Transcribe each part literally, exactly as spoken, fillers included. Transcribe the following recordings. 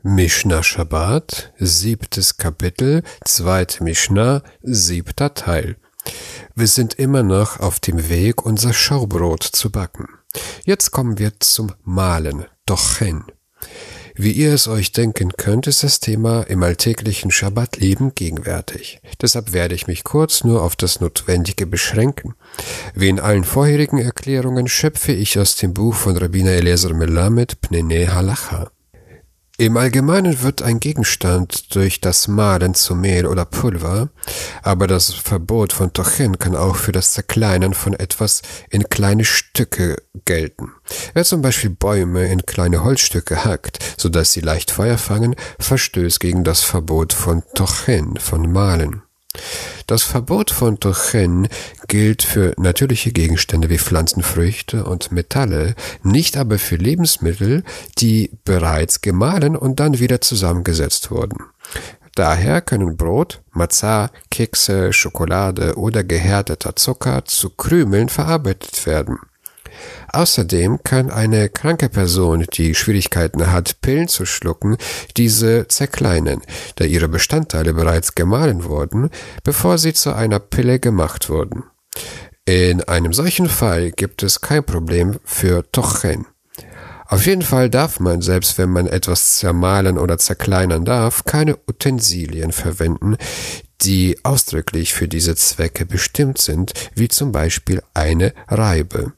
Mishnah Shabbat, siebtes Kapitel, zweite Mishnah, siebter Teil. Wir sind immer noch auf dem Weg, unser Schaubrot zu backen. Jetzt kommen wir zum Mahlen, Tochen. Wie ihr es euch denken könnt, ist das Thema im alltäglichen Schabbatleben gegenwärtig. Deshalb werde ich mich kurz nur auf das Notwendige beschränken. Wie in allen vorherigen Erklärungen schöpfe ich aus dem Buch von Rabbiner Eliezer Melamed Pneinei Halacha. Im Allgemeinen wird ein Gegenstand durch das Mahlen zu Mehl oder Pulver, aber das Verbot von Tochen kann auch für das Zerkleinern von etwas in kleine Stücke gelten. Wer zum Beispiel Bäume in kleine Holzstücke hackt, sodass sie leicht Feuer fangen, verstößt gegen das Verbot von Tochen, von Mahlen. Das Verbot von Tochen gilt für natürliche Gegenstände wie Pflanzenfrüchte und Metalle, nicht aber für Lebensmittel, die bereits gemahlen und dann wieder zusammengesetzt wurden. Daher können Brot, Mazah, Kekse, Schokolade oder gehärteter Zucker zu Krümeln verarbeitet werden. Außerdem kann eine kranke Person, die Schwierigkeiten hat, Pillen zu schlucken, diese zerkleinern, da ihre Bestandteile bereits gemahlen wurden, bevor sie zu einer Pille gemacht wurden. In einem solchen Fall gibt es kein Problem für Tochen. Auf jeden Fall darf man, selbst wenn man etwas zermahlen oder zerkleinern darf, keine Utensilien verwenden, die ausdrücklich für diese Zwecke bestimmt sind, wie zum Beispiel eine Reibe.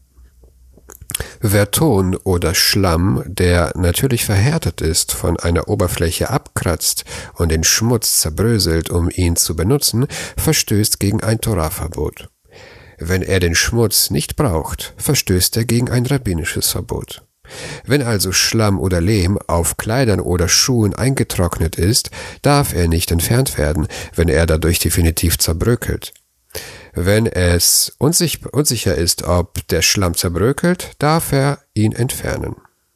Wer Ton oder Schlamm, der natürlich verhärtet ist, von einer Oberfläche abkratzt und den Schmutz zerbröselt, um ihn zu benutzen, verstößt gegen ein Torah-Verbot. Wenn er den Schmutz nicht braucht, verstößt er gegen ein rabbinisches Verbot. Wenn also Schlamm oder Lehm auf Kleidern oder Schuhen eingetrocknet ist, darf er nicht entfernt werden, wenn er dadurch definitiv zerbröckelt. Wenn es unsich- unsicher ist, ob der Schlamm zerbröckelt, darf er ihn entfernen.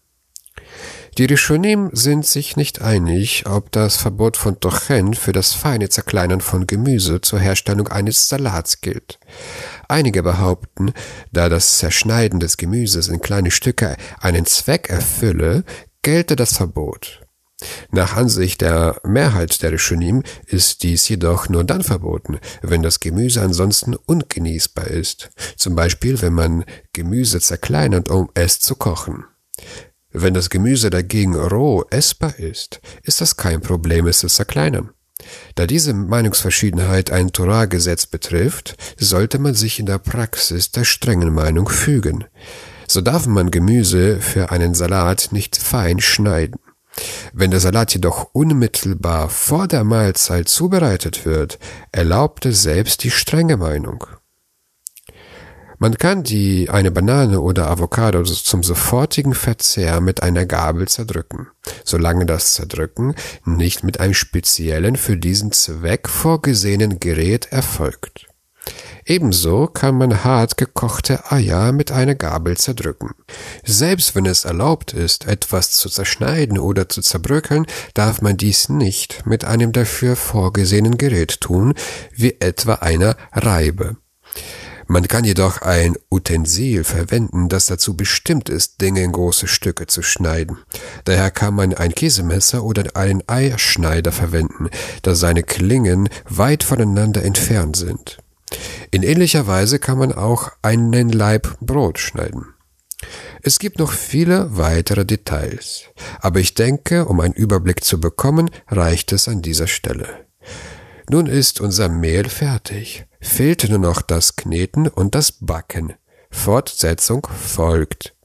Die Rishonim sind sich nicht einig, ob das Verbot von Tochen für das feine Zerkleinern von Gemüse zur Herstellung eines Salats gilt. Einige behaupten, da das Zerschneiden des Gemüses in kleine Stücke einen Zweck erfülle, gelte das Verbot. Nach Ansicht der Mehrheit der Rishonim ist dies jedoch nur dann verboten, wenn das Gemüse ansonsten ungenießbar ist, zum Beispiel wenn man Gemüse zerkleinert, um es zu kochen. Wenn das Gemüse dagegen roh essbar ist, ist das kein Problem, es zu zerkleinern. Da diese Meinungsverschiedenheit ein Torah-Gesetz betrifft, sollte man sich in der Praxis der strengen Meinung fügen. So darf man Gemüse für einen Salat nicht fein schneiden. Wenn der Salat jedoch unmittelbar vor der Mahlzeit zubereitet wird, erlaubt es selbst die strenge Meinung. Man kann die eine Banane oder Avocado zum sofortigen Verzehr mit einer Gabel zerdrücken, solange das Zerdrücken nicht mit einem speziellen für diesen Zweck vorgesehenen Gerät erfolgt. Ebenso kann man hart gekochte Eier mit einer Gabel zerdrücken. Selbst wenn es erlaubt ist, etwas zu zerschneiden oder zu zerbröckeln, darf man dies nicht mit einem dafür vorgesehenen Gerät tun, wie etwa einer Reibe. Man kann jedoch ein Utensil verwenden, das dazu bestimmt ist, Dinge in große Stücke zu schneiden. Daher kann man ein Käsemesser oder einen Eierschneider verwenden, da seine Klingen weit voneinander entfernt sind. In ähnlicher Weise kann man auch einen Laib Brot schneiden. Es gibt noch viele weitere Details, aber ich denke, um einen Überblick zu bekommen, reicht es an dieser Stelle. Nun ist unser Mehl fertig, fehlt nur noch das Kneten und das Backen. Fortsetzung folgt.